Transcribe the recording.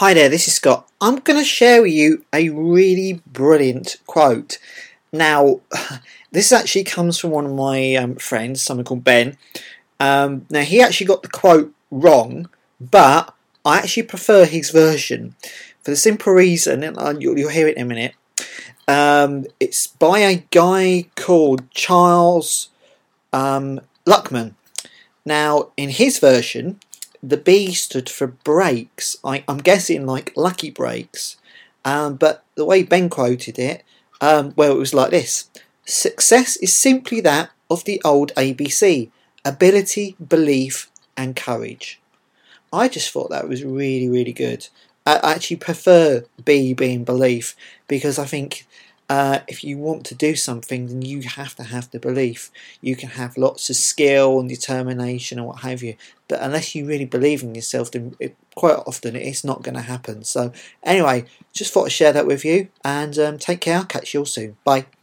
Hi there, this is Scott. I'm going to share with you a really brilliant quote. Now, this actually comes from one of my friends, someone called Ben. Now, he actually got the quote wrong, but I actually prefer his version for the simple reason, and you'll hear it in a minute. It's by a guy called Charles Luckman. Now, in his version, the B stood for brakes. I'm guessing like lucky breaks. But the way Ben quoted it, it was like this. Success is simply that of the old ABC. Ability, belief and courage. I just thought that was really, really good. I actually prefer B being belief because I think if you want to do something, then you have to have the belief. You can have lots of skill and determination and what have you, but unless you really believe in yourself, then quite often it's not going to happen. So anyway, just thought I'd share that with you, and take care. I'll catch you all soon. Bye.